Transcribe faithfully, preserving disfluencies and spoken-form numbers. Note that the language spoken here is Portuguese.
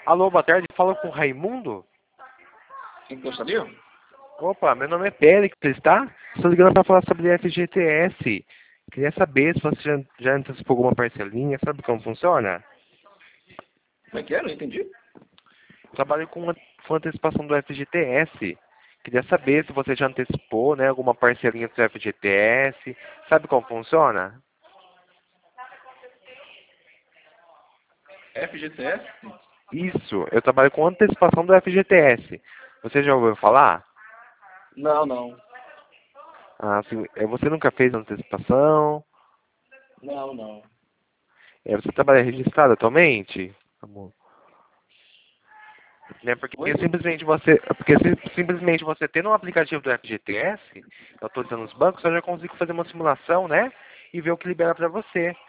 Alô, boa tarde. Fala com o Raimundo? Quem gostaria? Opa, meu nome é Péricles, tá? Estou ligando para falar sobre F G T S. Queria saber se você já, já antecipou alguma parcelinha, sabe como funciona? Como é que é? Não entendi. Trabalho com, a- com antecipação do F G T S. Queria saber se você já antecipou, né, alguma parcelinha do F G T S. Sabe como funciona? F G T S? Isso, eu trabalho com antecipação do F G T S. Você já ouviu falar? Não, não. Ah, sim, é, você nunca fez antecipação? Não, não. É, você trabalha registrado atualmente? Amor. Né, porque Oi? simplesmente você, porque sim- simplesmente você tendo um aplicativo do F G T S, eu estou dizendo nos bancos, eu já consigo fazer uma simulação, né? E ver o que libera para você.